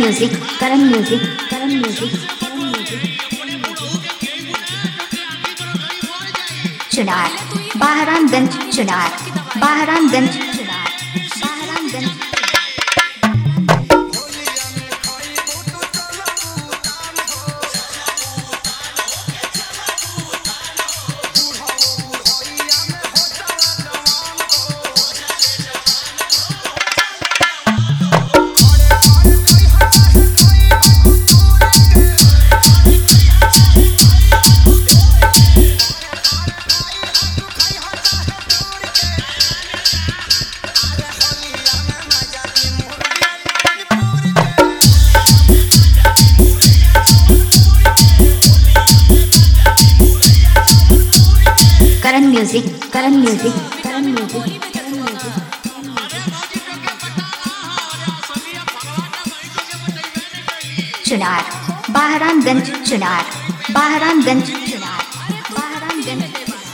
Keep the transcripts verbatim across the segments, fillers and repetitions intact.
music Karan music Karan music Karan music Chunar Bahramganj Chunar Bahramganj Chunar Bahramganj Karan music Karan music Karan music Karan music Chunar Bahramganj Chunar Bahramganj Chunar Bahramganj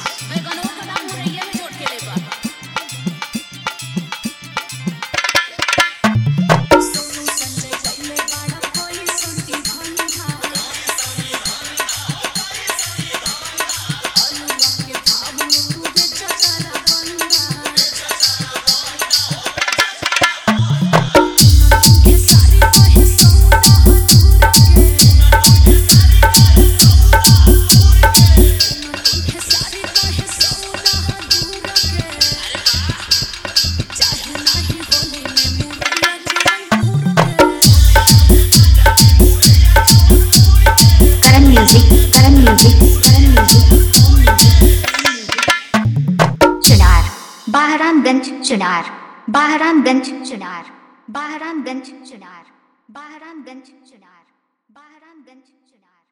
music Karan music Karan music Chunar Bahramganj Chunar Bahramganj Chunar Bahramganj Chunar Bahramganj Chunar Bahramganj Chunar